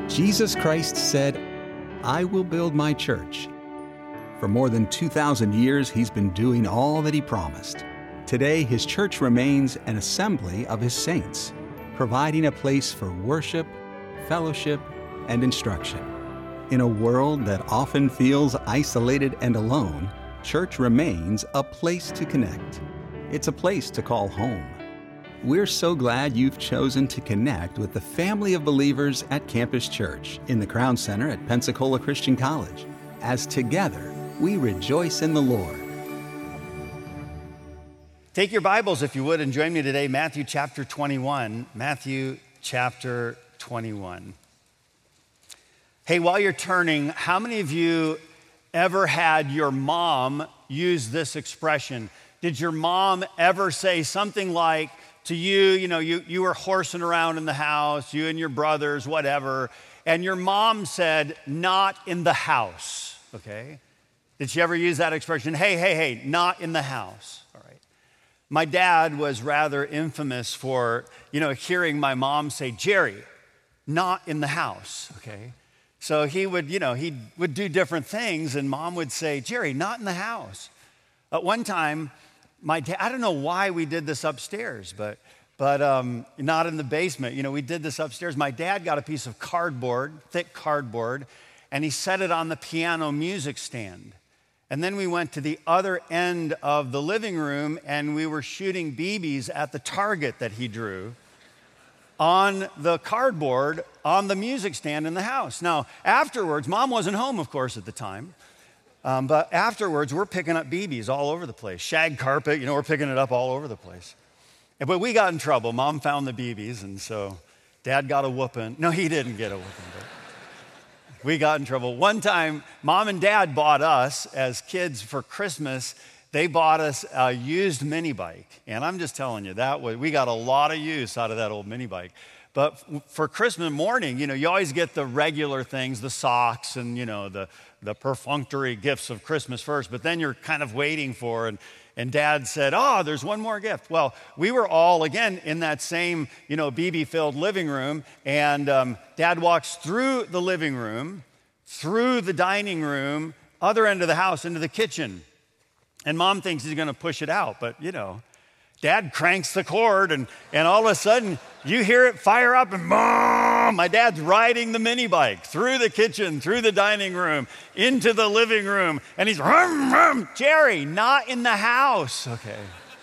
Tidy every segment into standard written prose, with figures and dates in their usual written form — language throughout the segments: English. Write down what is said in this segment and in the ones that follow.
Jesus Christ said, "I will build my church." For more than 2,000 years, he's been doing all that he promised. Today, his church remains an assembly of his saints, providing a place for worship, fellowship, and instruction. In a world that often feels isolated and alone, church remains a place to connect. It's a place to call home. We're so glad you've chosen to connect with the family of believers at Campus Church in the Crown Center at Pensacola Christian College, as together we rejoice in the Lord. Take your Bibles, if you would, and join me today, Matthew chapter 21. Matthew chapter 21. Hey, while you're turning, how many of you ever had your mom use this expression? Did your mom ever say something like to you, you were horsing around in the house, you and your brothers, whatever, and your mom said, "Not in the house," okay? Did she ever use that expression? Hey, not in the house. All right. My dad was rather infamous for, hearing my mom say, "Jerry, not in the house," okay? So he would do different things, and mom would say, "Jerry, not in the house." At one time, my dad, I don't know why we did this upstairs, but not in the basement. We did this upstairs. My dad got a piece of cardboard, thick cardboard, and he set it on the piano music stand. And then we went to the other end of the living room, and we were shooting BBs at the target that he drew on the cardboard on the music stand in the house. Now, afterwards, mom wasn't home, of course, at the time. But afterwards, we're picking up BBs all over the place. Shag carpet, we're picking it up all over the place. But we got in trouble. Mom found the BBs, and so Dad got a whooping. No, he didn't get a whooping, but we got in trouble. One time, Mom and Dad bought us, as kids for Christmas, they bought us a used mini bike. And I'm just telling you, we got a lot of use out of that old mini bike. But for Christmas morning, you always get the regular things, the socks and, the perfunctory gifts of Christmas first, but then you're kind of waiting for, and Dad said, "Oh, there's one more gift." Well, we were all, again, in that same, BB-filled living room, and Dad walks through the living room, through the dining room, other end of the house, into the kitchen. And Mom thinks he's going to push it out, but, Dad cranks the cord, and all of a sudden, you hear it fire up, and boom, my dad's riding the mini bike through the kitchen, through the dining room, into the living room, and he's, "Rum, rum, Jerry, not in the house." Okay.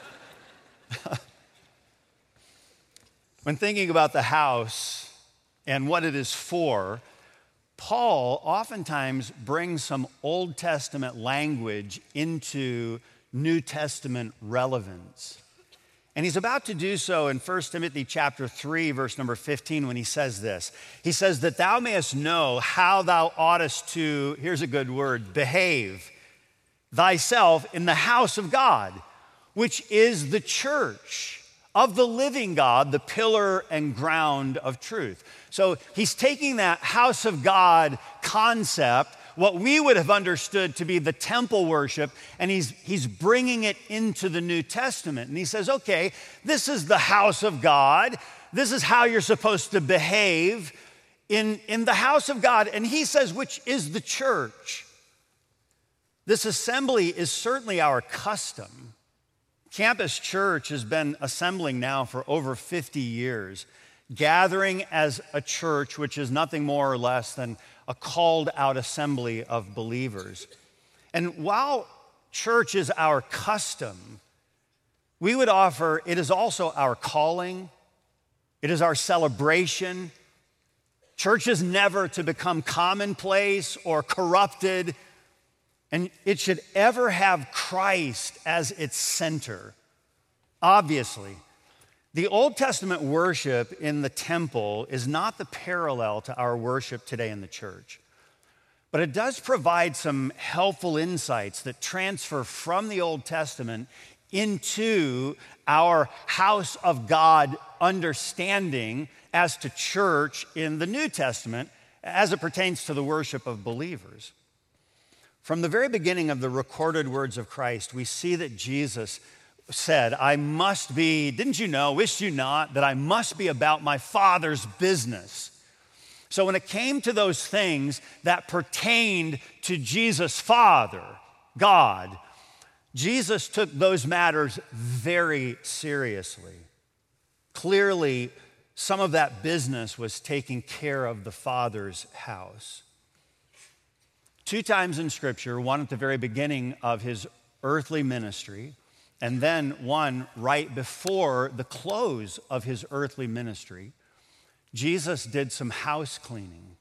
When thinking about the house and what it is for, Paul oftentimes brings some Old Testament language into New Testament relevance. And he's about to do so in 1 Timothy chapter 3, verse number 15, when he says this. He says, "That thou mayest know how thou oughtest to," here's a good word, "behave thyself in the house of God, which is the church of the living God, the pillar and ground of truth." So he's taking that house of God concept, what we would have understood to be the temple worship, and he's bringing it into the New Testament. And he says, okay, this is the house of God. This is how you're supposed to behave in the house of God. And he says, which is the church. This assembly is certainly our custom. Campus Church has been assembling now for over 50 years, gathering as a church, which is nothing more or less than a called out assembly of believers. And while church is our custom, we would offer it is also our calling. It is our celebration. Church is never to become commonplace or corrupted, and it should ever have Christ as its center. Obviously, the Old Testament worship in the temple is not the parallel to our worship today in the church. But it does provide some helpful insights that transfer from the Old Testament into our house of God understanding as to church in the New Testament as it pertains to the worship of believers. From the very beginning of the recorded words of Christ, we see that Jesus said, I must be, didn't you know, wished you not, that I must be about my Father's business. So when it came to those things that pertained to Jesus' Father, God, Jesus took those matters very seriously. Clearly, some of that business was taking care of the Father's house. 2 times in Scripture, one at the very beginning of his earthly ministry, and then one right before the close of his earthly ministry, Jesus did some house cleaning.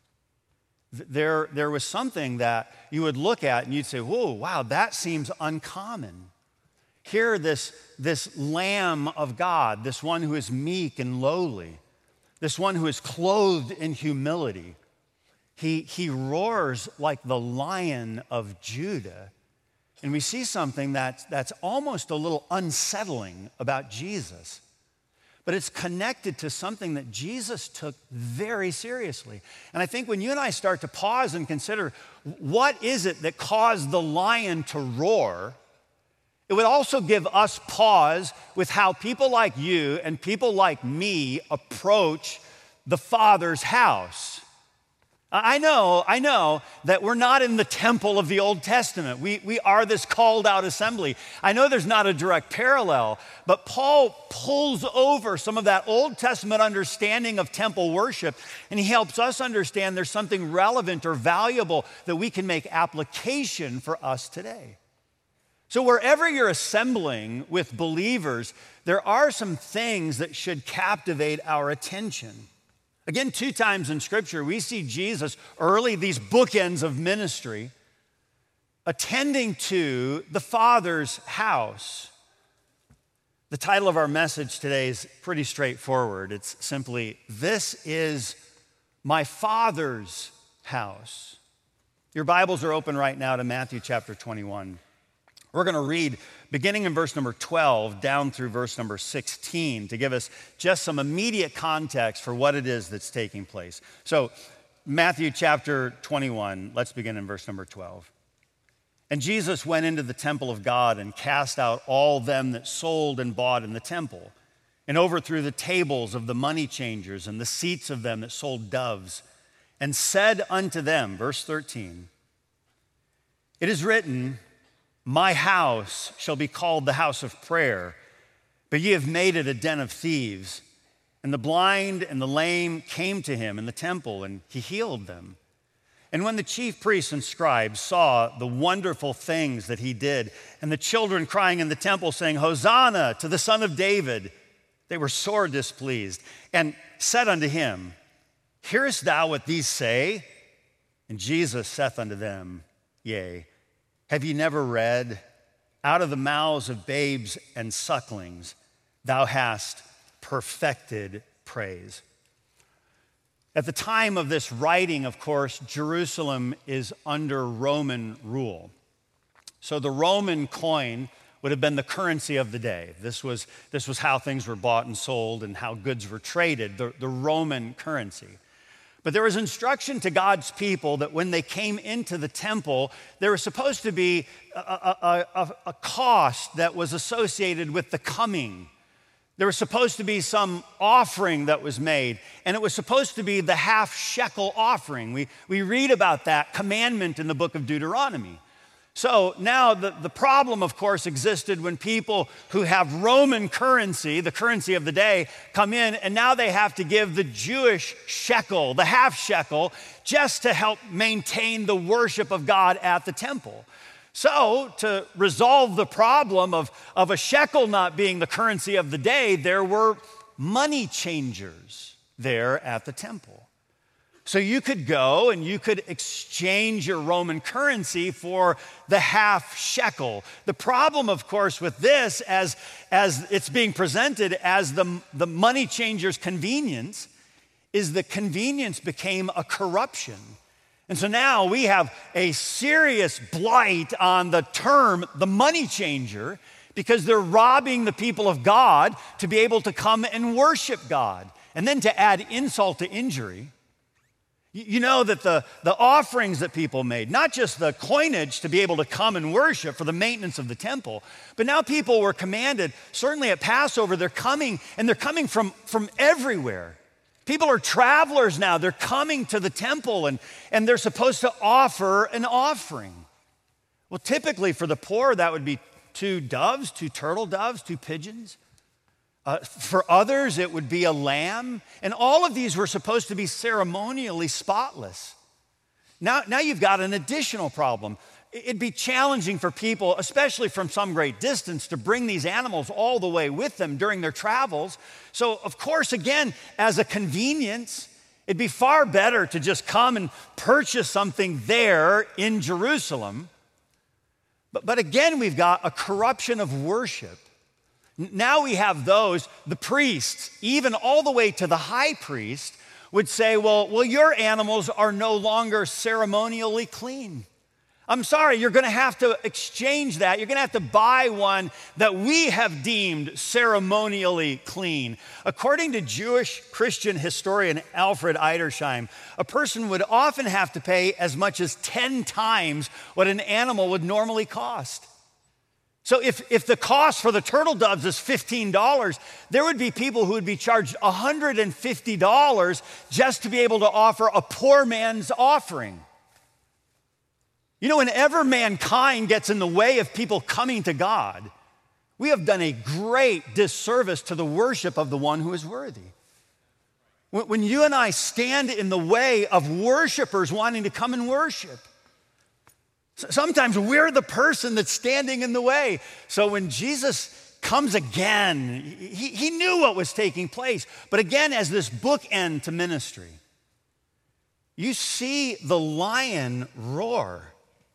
There was something that you would look at and you'd say, whoa, wow, that seems uncommon. Here, this Lamb of God, this one who is meek and lowly, this one who is clothed in humility, he roars like the Lion of Judah. And we see something that's almost a little unsettling about Jesus. But it's connected to something that Jesus took very seriously. And I think when you and I start to pause and consider what is it that caused the lion to roar, it would also give us pause with how people like you and people like me approach the Father's house. I know that we're not in the temple of the Old Testament. We are this called out assembly. I know there's not a direct parallel, but Paul pulls over some of that Old Testament understanding of temple worship, and he helps us understand there's something relevant or valuable that we can make application for us today. So wherever you're assembling with believers, there are some things that should captivate our attention. Again, 2 times in Scripture, we see Jesus early, these bookends of ministry, attending to the Father's house. The title of our message today is pretty straightforward. It's simply, "This is my Father's house." Your Bibles are open right now to Matthew chapter 21. We're going to read beginning in verse number 12 down through verse number 16 to give us just some immediate context for what it is that's taking place. So Matthew chapter 21, let's begin in verse number 12. "And Jesus went into the temple of God and cast out all them that sold and bought in the temple, and overthrew the tables of the money changers and the seats of them that sold doves, and said unto them," verse 13, "It is written, My house shall be called the house of prayer, but ye have made it a den of thieves. And the blind and the lame came to him in the temple, and he healed them. And when the chief priests and scribes saw the wonderful things that he did, and the children crying in the temple, saying, Hosanna to the Son of David, they were sore displeased, and said unto him, Hearest thou what these say? And Jesus saith unto them, Yea. Have ye never read, Out of the mouths of babes and sucklings thou hast perfected praise? At the time of this writing, of course, Jerusalem is under Roman rule. So the Roman coin would have been the currency of the day. This was how things were bought and sold and how goods were traded, the Roman currency. But there was instruction to God's people that when they came into the temple, there was supposed to be a cost that was associated with the coming. There was supposed to be some offering that was made, and it was supposed to be the half shekel offering. We read about that commandment in the book of Deuteronomy. So now the problem, of course, existed when people who have Roman currency, the currency of the day, come in, and now they have to give the Jewish shekel, the half shekel, just to help maintain the worship of God at the temple. So to resolve the problem of a shekel not being the currency of the day, there were money changers there at the temple. So you could go and you could exchange your Roman currency for the half shekel. The problem, of course, with this, as it's being presented as the money changer's convenience, is the convenience became a corruption. And so now we have a serious blight on the term, the money changer, because they're robbing the people of God to be able to come and worship God. And then to add insult to injury, you know that the offerings that people made, not just the coinage to be able to come and worship for the maintenance of the temple, but now people were commanded, certainly at Passover, they're coming from everywhere. People are travelers now. They're coming to the temple and they're supposed to offer an offering. Well, typically for the poor, that would be 2 doves, 2 turtle doves, 2 pigeons. For others, it would be a lamb. And all of these were supposed to be ceremonially spotless. Now you've got an additional problem. It'd be challenging for people, especially from some great distance, to bring these animals all the way with them during their travels. So, of course, again, as a convenience, it'd be far better to just come and purchase something there in Jerusalem. But again, we've got a corruption of worship. Now we have those, the priests, even all the way to the high priest, would say, well, your animals are no longer ceremonially clean. I'm sorry, you're going to have to exchange that. You're going to have to buy one that we have deemed ceremonially clean. According to Jewish Christian historian Alfred Edersheim, a person would often have to pay as much as 10 times what an animal would normally cost. So if the cost for the turtle doves is $15, there would be people who would be charged $150 just to be able to offer a poor man's offering. You know, whenever mankind gets in the way of people coming to God, we have done a great disservice to the worship of the one who is worthy. When you and I stand in the way of worshipers wanting to come and worship, sometimes we're the person that's standing in the way. So when Jesus comes again, he knew what was taking place. But again, as this bookend to ministry, you see the lion roar.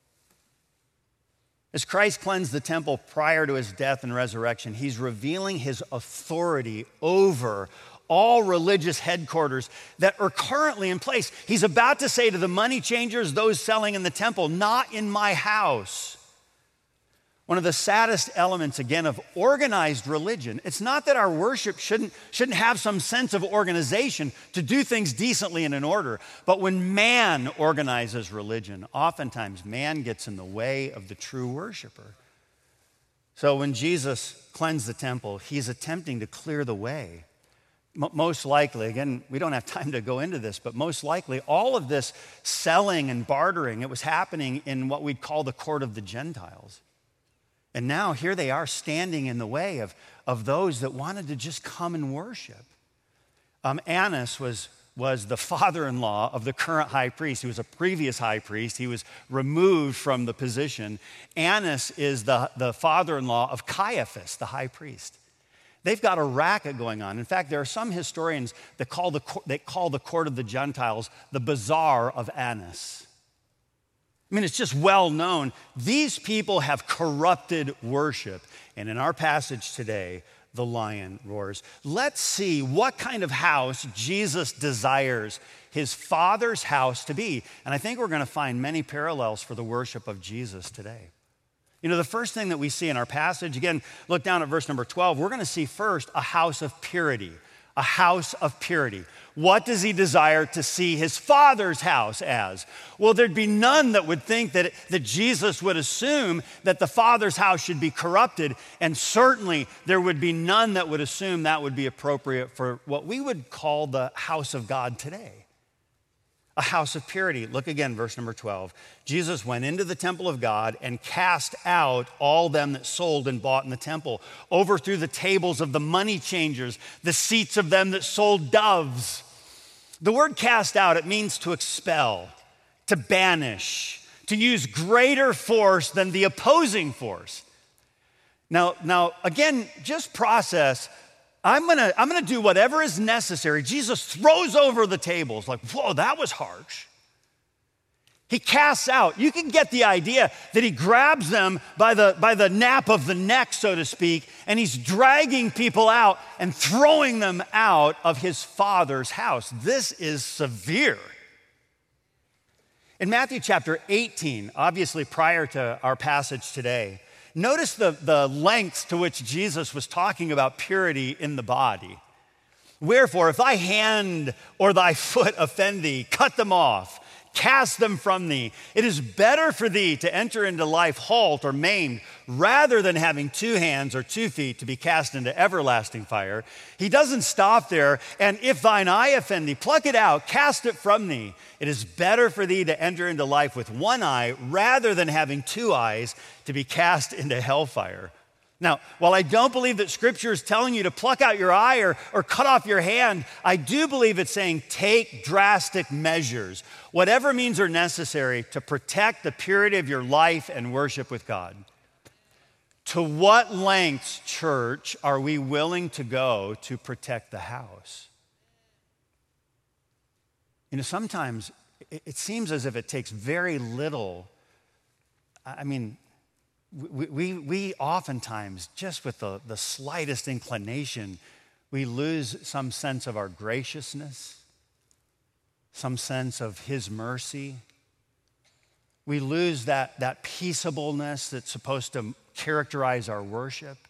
As Christ cleansed the temple prior to his death and resurrection, he's revealing his authority over all religious headquarters that are currently in place. He's about to say to the money changers, those selling in the temple, not in my house. One of the saddest elements, again, of organized religion, it's not that our worship shouldn't have some sense of organization to do things decently and in order, but when man organizes religion, oftentimes man gets in the way of the true worshiper. So when Jesus cleansed the temple, he's attempting to clear the way. Most likely, again, we don't have time to go into this, but most likely all of this selling and bartering, it was happening in what we'd call the court of the Gentiles. And now here they are standing in the way of those that wanted to just come and worship. Annas was the father-in-law of the current high priest. He was a previous high priest. He was removed from the position. Annas is the father-in-law of Caiaphas, the high priest. They've got a racket going on. In fact, there are some historians that call the court of the Gentiles the bazaar of Annas. I mean, it's just well known. These people have corrupted worship. And in our passage today, the lion roars. Let's see what kind of house Jesus desires his Father's house to be. And I think we're going to find many parallels for the worship of Jesus today. You know, the first thing that we see in our passage, again, look down at verse number 12. We're going to see first a house of purity. A house of purity. What does he desire to see his Father's house as? Well, there'd be none that would think that Jesus would assume that the Father's house should be corrupted, and certainly there would be none that would assume that would be appropriate for what we would call the house of God today. A house of purity. Look again, verse number 12. Jesus went into the temple of God and cast out all them that sold and bought in the temple, overthrew the tables of the money changers, the seats of them that sold doves. The word cast out, it means to expel, to banish, to use greater force than the opposing force. Now again, just process. I'm gonna do whatever is necessary. Jesus throws over the tables like, whoa, that was harsh. He casts out. You can get the idea that he grabs them by the nape of the neck, so to speak, and he's dragging people out and throwing them out of his Father's house. This is severe. In Matthew chapter 18, obviously prior to our passage today, notice the lengths to which Jesus was talking about purity in the body. Wherefore, if thy hand or thy foot offend thee, cut them off. Cast them from thee. It is better for thee to enter into life halt or maimed rather than having 2 hands or 2 feet to be cast into everlasting fire. He doesn't stop there. And if thine eye offend thee, pluck it out, cast it from thee. It is better for thee to enter into life with 1 eye rather than having 2 eyes to be cast into hellfire. Now, while I don't believe that Scripture is telling you to pluck out your eye or cut off your hand, I do believe it's saying take drastic measures, whatever means are necessary to protect the purity of your life and worship with God. To what lengths, church, are we willing to go to protect the house? You know, sometimes it seems as if it takes very little. I mean, we oftentimes, just with the slightest inclination, we lose some sense of our graciousness, some sense of His mercy. We lose that peaceableness that's supposed to characterize our worship.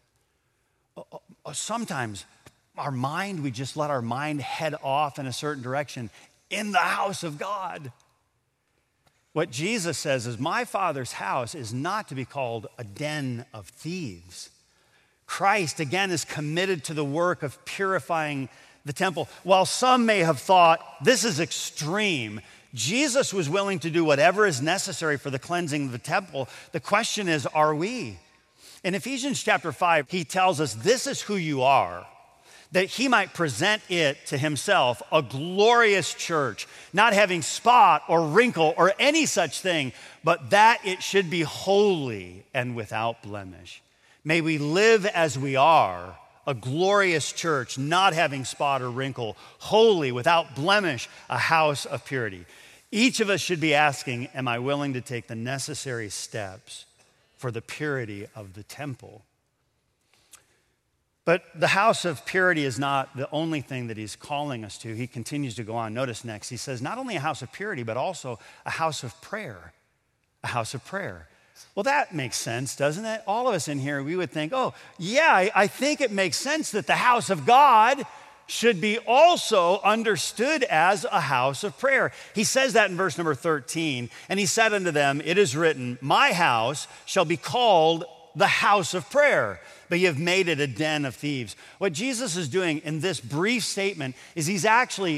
Sometimes we just let our mind head off in a certain direction in the house of God. What Jesus says is, my Father's house is not to be called a den of thieves. Christ, again, is committed to the work of purifying the temple. While some may have thought, this is extreme, Jesus was willing to do whatever is necessary for the cleansing of the temple. The question is, are we? In Ephesians chapter 5, he tells us this is who you are, that he might present it to himself, a glorious church, not having spot or wrinkle or any such thing, but that it should be holy and without blemish. May we live as we are, a glorious church, not having spot or wrinkle, holy, without blemish, a house of purity. Each of us should be asking, am I willing to take the necessary steps for the purity of the temple? But the house of purity is not the only thing that he's calling us to. He continues to go on. Notice next, he says, not only a house of purity, but also a house of prayer. A house of prayer. Well, that makes sense, doesn't it? All of us in here, we would think, oh, yeah, I think it makes sense that the house of God should be also understood as a house of prayer. He says that in verse number 13, and he said unto them, it is written, my house shall be called the house of prayer, but you have made it a den of thieves. What Jesus is doing in this brief statement is he's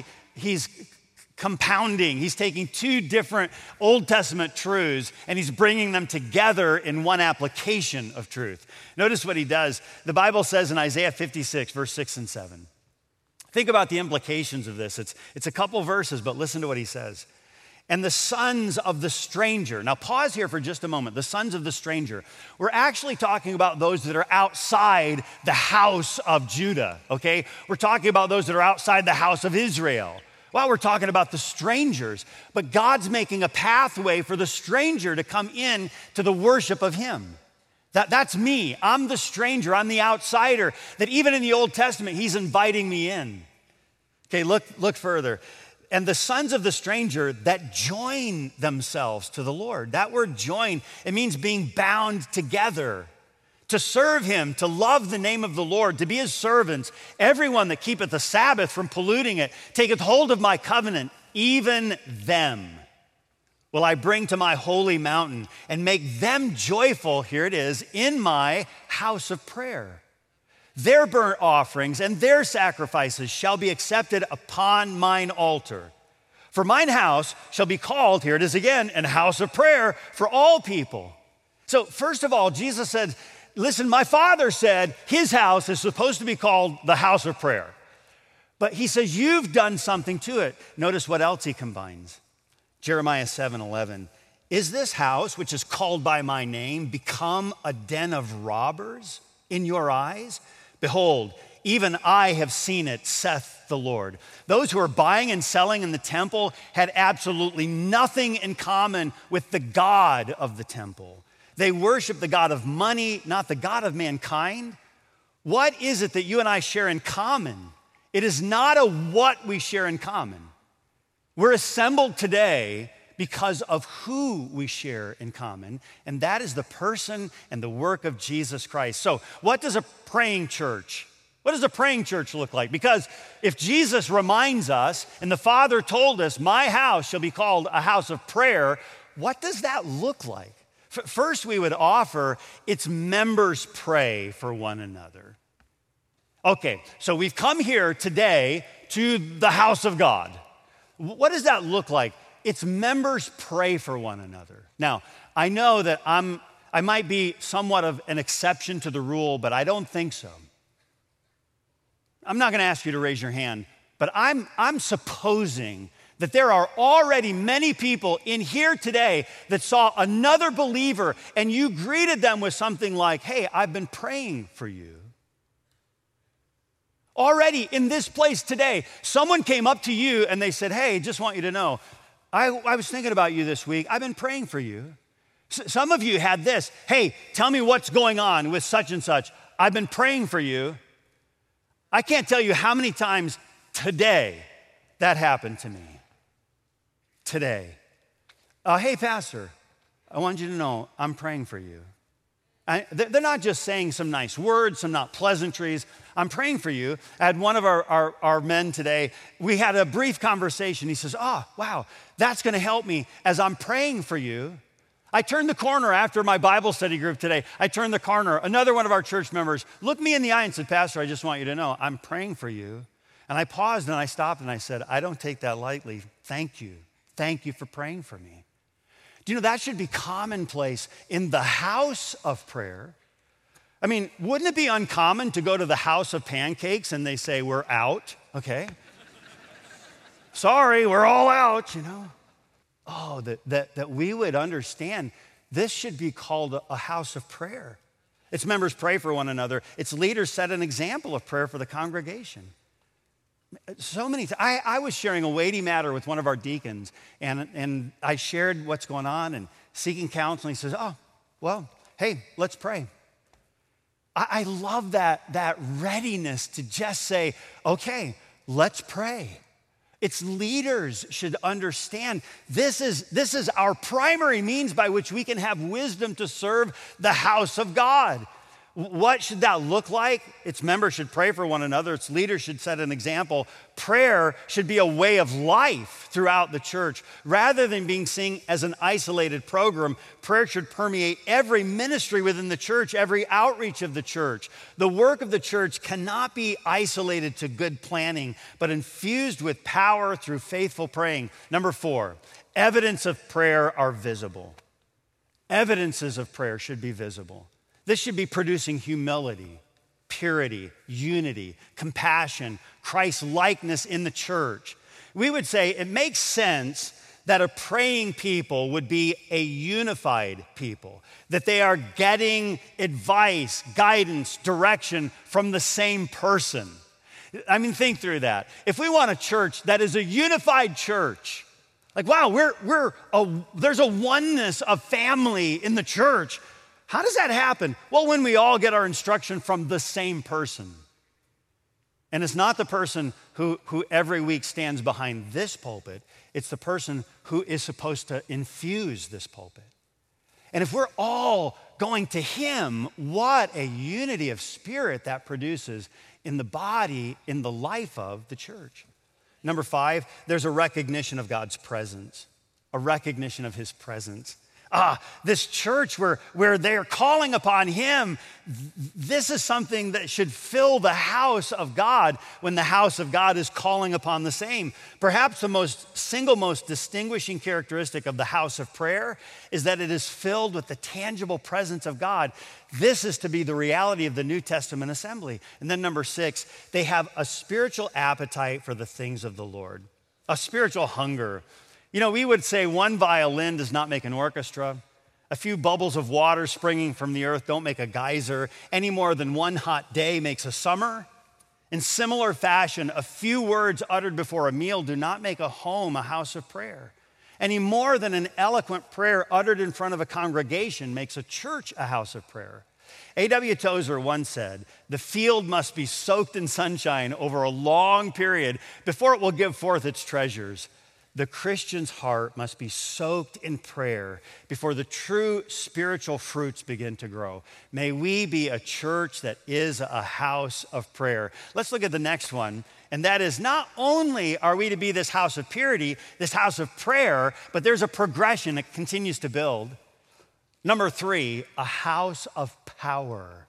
compounding. He's taking 2 different Old Testament truths and he's bringing them together in one application of truth. Notice what he does. The Bible says in Isaiah 56, verse 6 and 7. Think about the implications of this. It's a couple verses, but listen to what he says. And the sons of the stranger. Now pause here for just a moment. The sons of the stranger. We're actually talking about those that are outside the house of Judah, okay? We're talking about those that are outside the house of Israel. Well, we're talking about the strangers, but God's making a pathway for the stranger to come in to the worship of him. That's me. I'm the stranger. I'm the outsider. That even in the Old Testament, he's inviting me in. Okay, look further. And the sons of the stranger that join themselves to the Lord. That word join, it means being bound together. To serve him, to love the name of the Lord, to be his servants. Everyone that keepeth the Sabbath from polluting it, taketh hold of my covenant, even them will I bring to my holy mountain and make them joyful, here it is, in my house of prayer. Their burnt offerings and their sacrifices shall be accepted upon mine altar. For mine house shall be called, here it is again, an house of prayer for all people. So first of all, Jesus said, listen, my Father said his house is supposed to be called the house of prayer. But he says, you've done something to it. Notice what else he combines. Jeremiah 7:11. Is this house, which is called by my name, become a den of robbers in your eyes? Behold, even I have seen it, saith the Lord. Those who are buying and selling in the temple had absolutely nothing in common with the God of the temple. They worship the God of money, not the God of mankind. What is it that you and I share in common? It is not a what we share in common. We're assembled today because of who we share in common, and that is the person and the work of Jesus Christ. So what does a praying church What does a praying church look like? Because if Jesus reminds us, and the Father told us, my house shall be called a house of prayer, what does that look like? First, we would offer its members pray for one another. Okay, so we've come here today to the house of God. What does that look like? Its members pray for one another. Now, I know that I might be somewhat of an exception to the rule, but I don't think so. I'm not going to ask you to raise your hand, but I'm supposing that there are already many people in here today that saw another believer and you greeted them with something like, hey, I've been praying for you. Already in this place today, someone came up to you and they said, hey, just want you to know, I was thinking about you this week. I've been praying for you. Some of you had this, hey, tell me what's going on with such and such. I've been praying for you. I can't tell you how many times today that happened to me. Today. Hey, Pastor, I want you to know I'm praying for you. They're not just saying some nice words, some not pleasantries. I'm praying for you. I had one of our men today, we had a brief conversation. He says, wow, that's going to help me as I'm praying for you. I turned the corner after my Bible study group today. I turned the corner. Another one of our church members looked me in the eye and said, Pastor, I just want you to know I'm praying for you. And I paused and I stopped and I said, I don't take that lightly. Thank you. Thank you for praying for me. Do you know that should be commonplace in the house of prayer? I mean, wouldn't it be uncommon to go to the house of pancakes and they say, we're out, okay? Sorry, we're all out, you know? Oh, that we would understand this should be called a house of prayer. Its members pray for one another. Its leaders set an example of prayer for the congregation. So many times, I was sharing a weighty matter with one of our deacons, and I shared what's going on and seeking counsel. He says, hey, let's pray. I love that readiness to just say, okay, let's pray. Its leaders should understand this is our primary means by which we can have wisdom to serve the house of God. What should that look like? Its members should pray for one another. Its leaders should set an example. Prayer should be a way of life throughout the church. Rather than being seen as an isolated program, prayer should permeate every ministry within the church, every outreach of the church. The work of the church cannot be isolated to good planning, but infused with power through faithful praying. Number 4, evidence of prayer are visible. Evidences of prayer should be visible. This should be producing humility, purity, unity, compassion, Christ-likeness in the church. We would say it makes sense that a praying people would be a unified people, that they are getting advice, guidance, direction from the same person. I mean, think through that. If we want a church that is a unified church, like, wow, there's a oneness of family in the church. How does that happen? Well, when we all get our instruction from the same person. And it's not the person who every week stands behind this pulpit. It's the person who is supposed to infuse this pulpit. And if we're all going to him, what a unity of spirit that produces in the body, in the life of the church. Number 5, there's a recognition of God's presence, a recognition of his presence. This church where they're calling upon him, this is something that should fill the house of God when the house of God is calling upon the same. Perhaps the single most distinguishing characteristic of the house of prayer is that it is filled with the tangible presence of God. This is to be the reality of the New Testament assembly. And then number 6, they have a spiritual appetite for the things of the Lord, a spiritual hunger. You know, we would say one violin does not make an orchestra. A few bubbles of water springing from the earth don't make a geyser, any more than one hot day makes a summer. In similar fashion, a few words uttered before a meal do not make a home a house of prayer. Any more than an eloquent prayer uttered in front of a congregation makes a church a house of prayer. A.W. Tozer once said, the field must be soaked in sunshine over a long period before it will give forth its treasures. The Christian's heart must be soaked in prayer before the true spiritual fruits begin to grow. May we be a church that is a house of prayer. Let's look at the next one, and that is not only are we to be this house of purity, this house of prayer, but there's a progression that continues to build. Number 3, a house of power.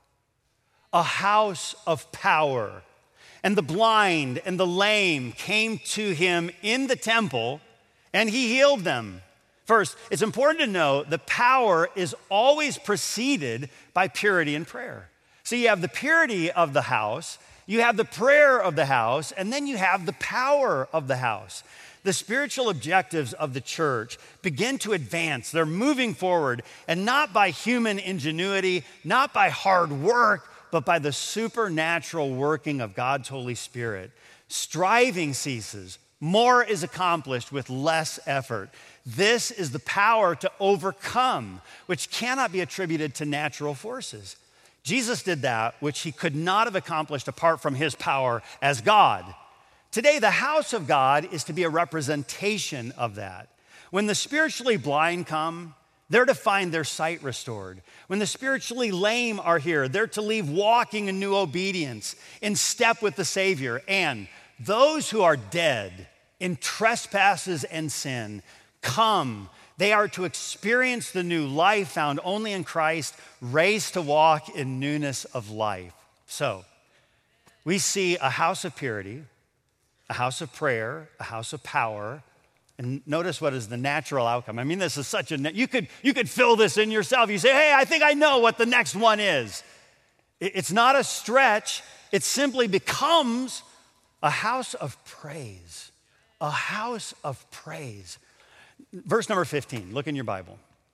A house of power. And the blind and the lame came to him in the temple, and he healed them. First, it's important to know the power is always preceded by purity and prayer. So you have the purity of the house, you have the prayer of the house, and then you have the power of the house. The spiritual objectives of the church begin to advance. They're moving forward, and not by human ingenuity, not by hard work, but by the supernatural working of God's Holy Spirit. Striving ceases. More is accomplished with less effort. This is the power to overcome, which cannot be attributed to natural forces. Jesus did that which he could not have accomplished apart from his power as God. Today, the house of God is to be a representation of that. When the spiritually blind come, they're to find their sight restored. When the spiritually lame are here, they're to leave walking in new obedience, in step with the Savior. And those who are dead in trespasses and sin come. They are to experience the new life found only in Christ, raised to walk in newness of life. So, we see a house of purity, a house of prayer, a house of power. And notice what is the natural outcome. I mean, this is such a, you could fill this in yourself. You say, hey, I think I know what the next one is. It's not a stretch. It simply becomes a house of praise. A house of praise. Verse number 15, look in your Bible.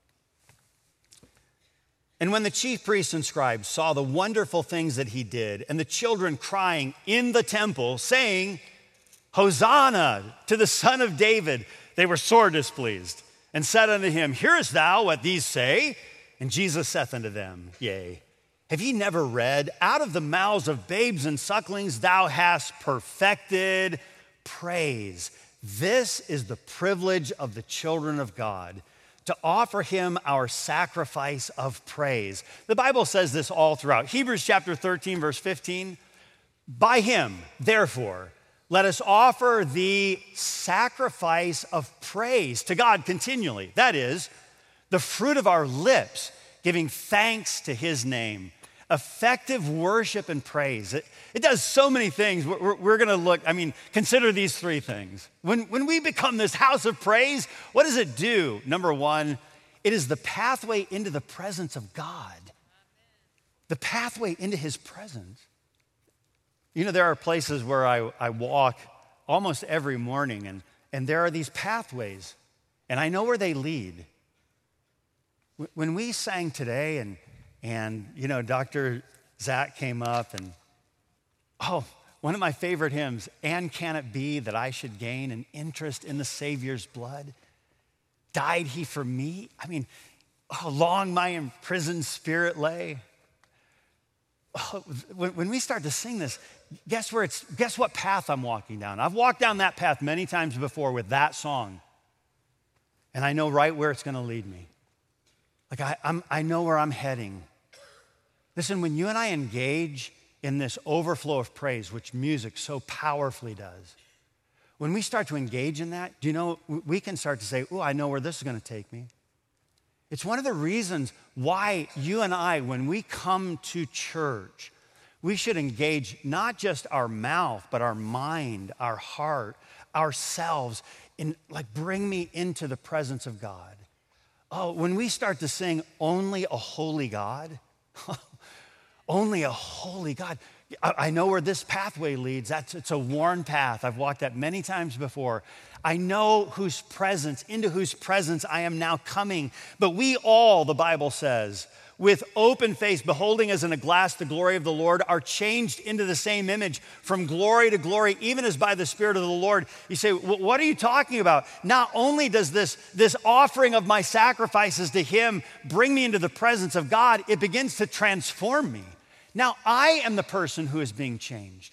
And when the chief priests and scribes saw the wonderful things that he did, and the children crying in the temple, saying, Hosanna to the Son of David, they were sore displeased, and said unto him, Hearest thou what these say? And Jesus saith unto them, Yea. Have ye never read, out of the mouths of babes and sucklings thou hast perfected praise? This is the privilege of the children of God, to offer him our sacrifice of praise. The Bible says this all throughout. Hebrews chapter 13, verse 15, by him, therefore, let us offer the sacrifice of praise to God continually. That is, the fruit of our lips, giving thanks to his name. Effective worship and praise. It does so many things. We're going to look, consider these 3 things. When we become this house of praise, what does it do? Number 1, it is the pathway into the presence of God. The pathway into his presence. You know, there are places where I walk almost every morning, and there are these pathways, and I know where they lead. When we sang today, and you know, Dr. Zach came up, and one of my favorite hymns, And Can It Be That I Should Gain an Interest in the Savior's Blood? Died he for me? Long my imprisoned spirit lay. When we start to sing this, guess what path I'm walking down? I've walked down that path many times before with that song. And I know right where it's going to lead me. I know where I'm heading. Listen, when you and I engage in this overflow of praise, which music so powerfully does, when we start to engage in that, do you know, we can start to say, I know where this is going to take me. It's one of the reasons why you and I, when we come to church, we should engage not just our mouth, but our mind, our heart, ourselves, in bring me into the presence of God. When we start to sing only a holy God, only a holy God. I know where this pathway leads. It's a worn path. I've walked that many times before. I know into whose presence I am now coming. But we all, the Bible says, with open face, beholding as in a glass the glory of the Lord, are changed into the same image from glory to glory, even as by the Spirit of the Lord. You say, what are you talking about? Not only does this offering of my sacrifices to him bring me into the presence of God, it begins to transform me. Now I am the person who is being changed.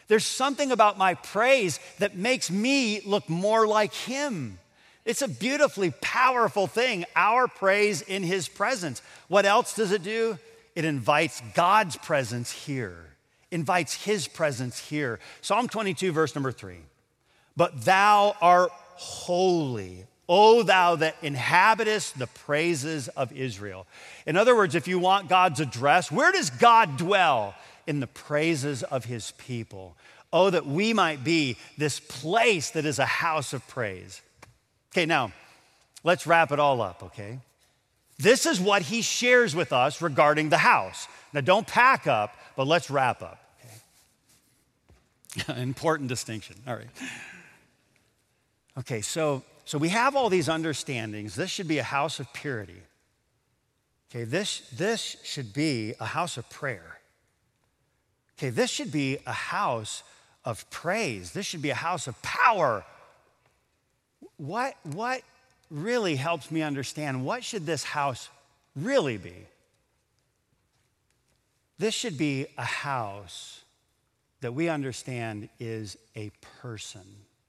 There's something about my praise that makes me look more like him. It's a beautifully powerful thing, our praise in his presence. What else does it do? It invites God's presence here, invites his presence here. Psalm 22, verse number 3. But thou art holy, O thou that inhabitest the praises of Israel. In other words, if you want God's address, where does God dwell? In the praises of his people. Oh, that we might be this place that is a house of praise. Okay, now, let's wrap it all up, okay? This is what he shares with us regarding the house. Now, don't pack up, but let's wrap up, okay? Important distinction, all right. Okay, so we have all these understandings. This should be a house of purity. Okay, this should be a house of prayer. Okay, this should be a house of praise. This should be a house of power. What really helps me understand what should this house really be? This should be a house that we understand is a person.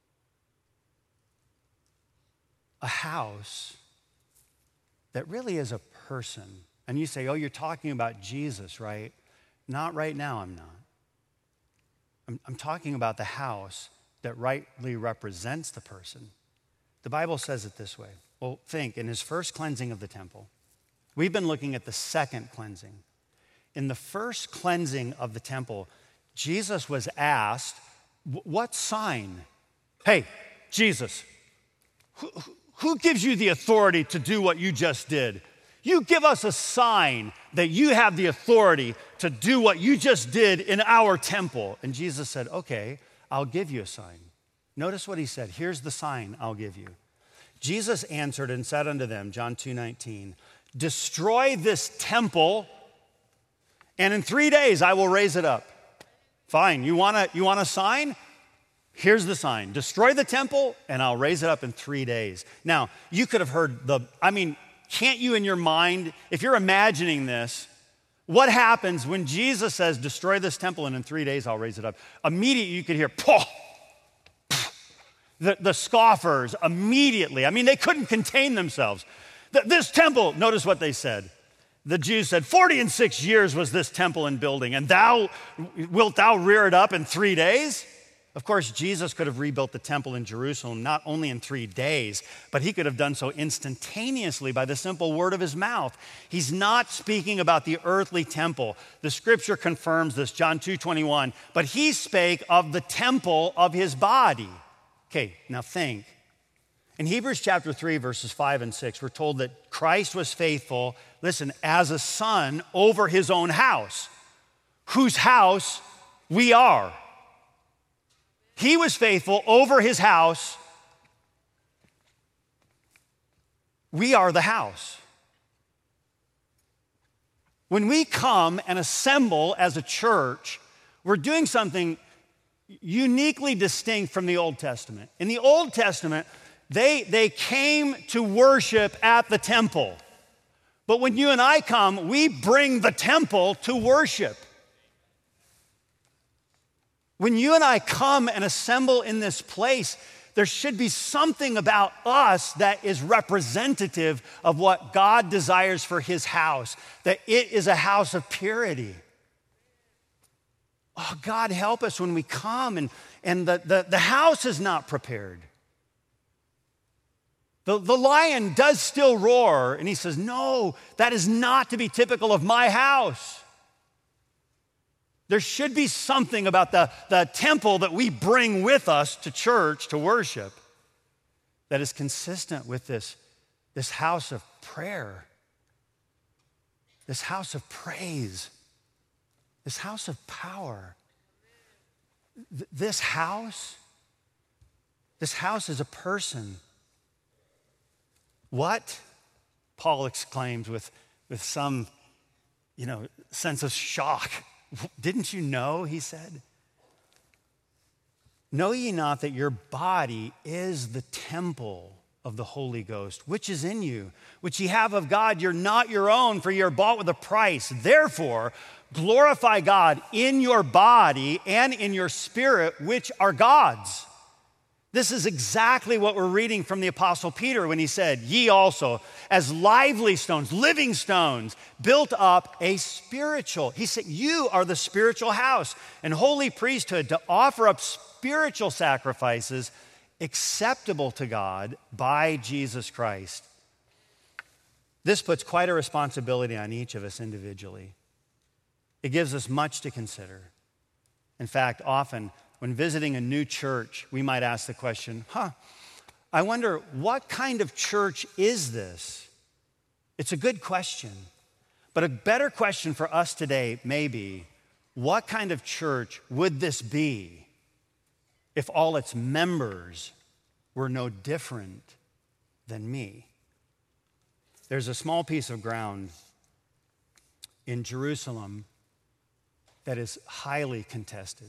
A house that really is a person. And you say, oh, you're talking about Jesus, right? Not right now, I'm not. I'm talking about the house that rightly represents the person. The Bible says it this way. Well, think, in his first cleansing of the temple, we've been looking at the second cleansing. In the first cleansing of the temple, Jesus was asked, what sign? Hey, Jesus, who gives you the authority to do what you just did? You give us a sign that you have the authority to do what you just did in our temple. And Jesus said, okay, I'll give you a sign. Notice what he said. Here's the sign I'll give you. Jesus answered and said unto them, John 2:19, destroy this temple, and in 3 days I will raise it up. Fine, you want a sign? Here's the sign. Destroy the temple, and I'll raise it up in 3 days. Now, you could have heard can't you in your mind, if you're imagining this, what happens when Jesus says, destroy this temple and in 3 days I'll raise it up? Immediately you could hear, poh! The scoffers immediately. They couldn't contain themselves. This temple, notice what they said. The Jews said, 46 years was this temple in building, and wilt thou rear it up in 3 days? Of course, Jesus could have rebuilt the temple in Jerusalem not only in 3 days, but he could have done so instantaneously by the simple word of his mouth. He's not speaking about the earthly temple. The scripture confirms this, John 2:21. But he spake of the temple of his body. Okay, now think. In Hebrews chapter 3, verses 5 and 6, we're told that Christ was faithful, listen, as a son over his own house, whose house we are. He was faithful over his house. We are the house. When we come and assemble as a church, we're doing something uniquely distinct from the Old Testament. In the Old Testament, they came to worship at the temple. But when you and I come, we bring the temple to worship. When you and I come and assemble in this place, there should be something about us that is representative of what God desires for his house, that it is a house of purity. Oh, God, help us when we come and the house is not prepared. The lion does still roar, and he says, no, that is not to be typical of my house. There should be something about the temple that we bring with us to church to worship that is consistent with this house of prayer, this house of praise, this house of power. This house is a person. What? Paul exclaims with some, sense of shock. Didn't you know, he said? Know ye not that your body is the temple of the Holy Ghost, which is in you, which ye have of God. You're not your own, for you're bought with a price. Therefore, glorify God in your body and in your spirit, which are God's. This is exactly what we're reading from the Apostle Peter when he said, ye also, as lively stones, living stones, built up a spiritual. He said, you are the spiritual house and holy priesthood to offer up spiritual sacrifices acceptable to God by Jesus Christ. This puts quite a responsibility on each of us individually. It gives us much to consider. In fact, often when visiting a new church, we might ask the question, I wonder what kind of church is this? It's a good question, but a better question for us today may be, what kind of church would this be if all its members were no different than me? There's a small piece of ground in Jerusalem that is highly contested.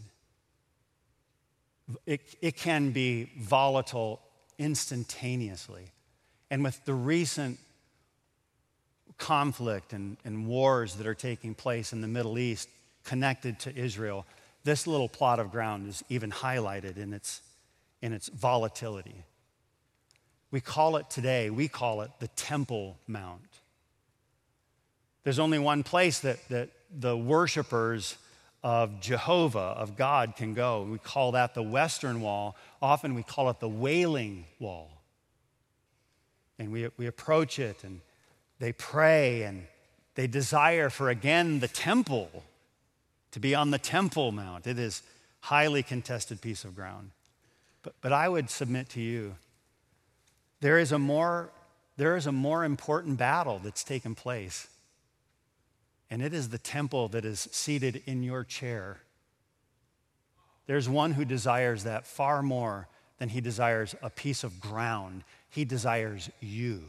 It can be volatile instantaneously. And with the recent conflict and wars that are taking place in the Middle East connected to Israel, this little plot of ground is even highlighted in its volatility. We call it the Temple Mount. There's only one place that the worshipers of Jehovah, of God, can go. We call that the Western Wall. Often we call it the Wailing Wall. And we approach it, and they pray, and they desire for, again, the temple, to be on the Temple Mount. It is a highly contested piece of ground. But I would submit to you, there is a more important battle that's taken place. And it is the temple that is seated in your chair. There's one who desires that far more than he desires a piece of ground. He desires you.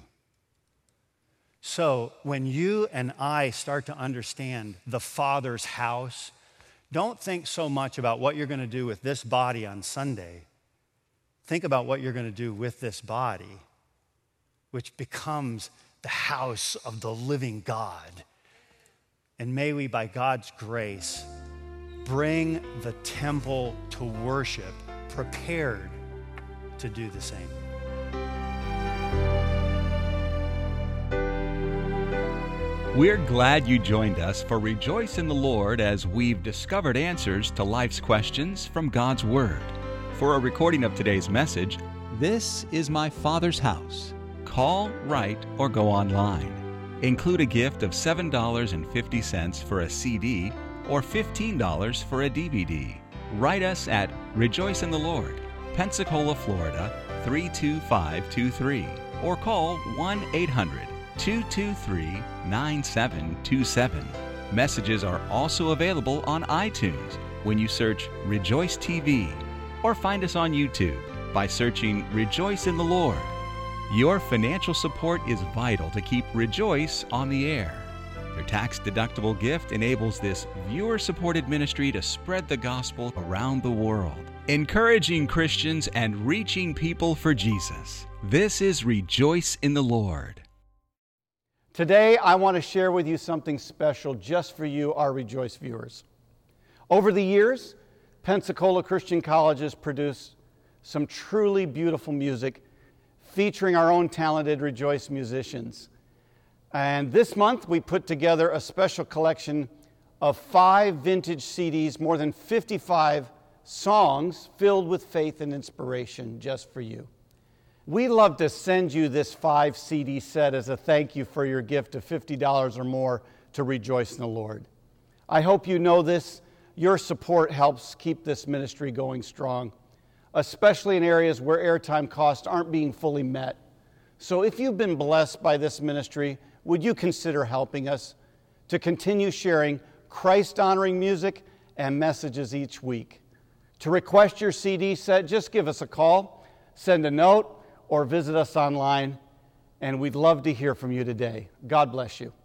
So when you and I start to understand the Father's house, don't think so much about what you're going to do with this body on Sunday. Think about what you're going to do with this body, which becomes the house of the living God. And may we, by God's grace, bring the temple to worship, prepared to do the same. We're glad you joined us for Rejoice in the Lord as we've discovered answers to life's questions from God's Word. For a recording of today's message, This is My Father's House, call, write, or go online. Include a gift of $7.50 for a CD or $15 for a DVD. Write us at Rejoice in the Lord, Pensacola, Florida, 32523, or call 1-800-223-9727. Messages are also available on iTunes when you search Rejoice TV, or find us on YouTube by searching Rejoice in the Lord. Your financial support is vital to keep Rejoice on the air. Your tax-deductible gift enables this viewer-supported ministry to spread the gospel around the world, encouraging Christians and reaching people for Jesus. This is Rejoice in the Lord. Today, I want to share with you something special just for you, our Rejoice viewers. Over the years, Pensacola Christian College has produced some truly beautiful music featuring our own talented Rejoice musicians. And this month, we put together a special collection of 5 vintage CDs, more than 55 songs filled with faith and inspiration just for you. We love to send you this 5 CD set as a thank you for your gift of $50 or more to Rejoice in the Lord. I hope you know this. Your support helps keep this ministry going strong, especially in areas where airtime costs aren't being fully met. So if you've been blessed by this ministry, would you consider helping us to continue sharing Christ-honoring music and messages each week? To request your CD set, just give us a call, send a note, or visit us online, and we'd love to hear from you today. God bless you.